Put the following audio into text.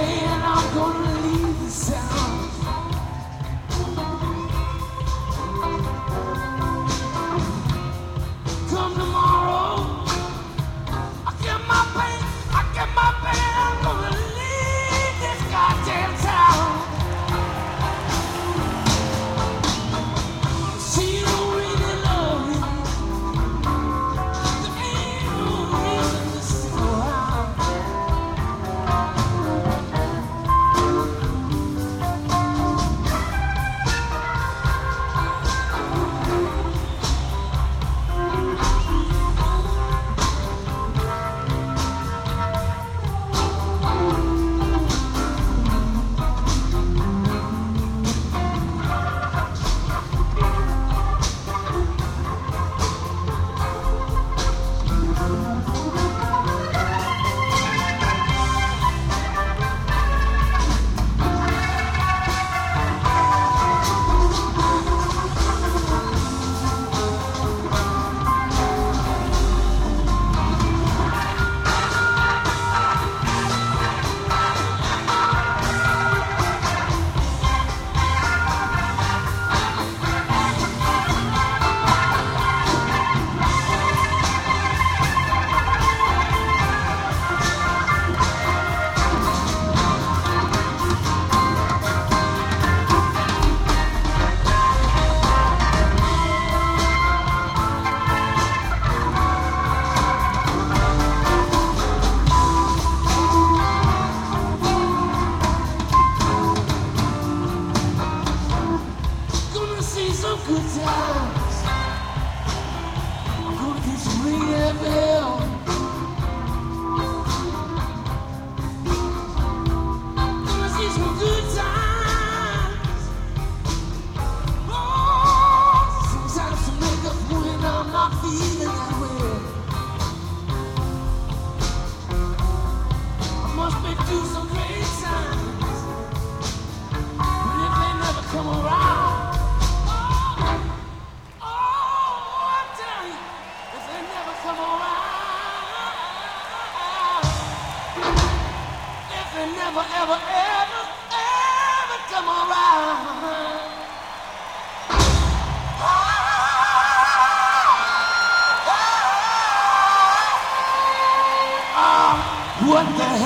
and I'm gonna leave the sound. Come tomorrow, I get my pain, I'm gonna leave this goddamn town. She don't really love me. There ain't no reason to stick around. Good times. I'm gonna get some ring bell. Gonna see some good times. Oh, sometimes to make up when I'm not feeling that way. I must make do some great times, but if they never come around. Never, ever, ever, ever come around. What the hell?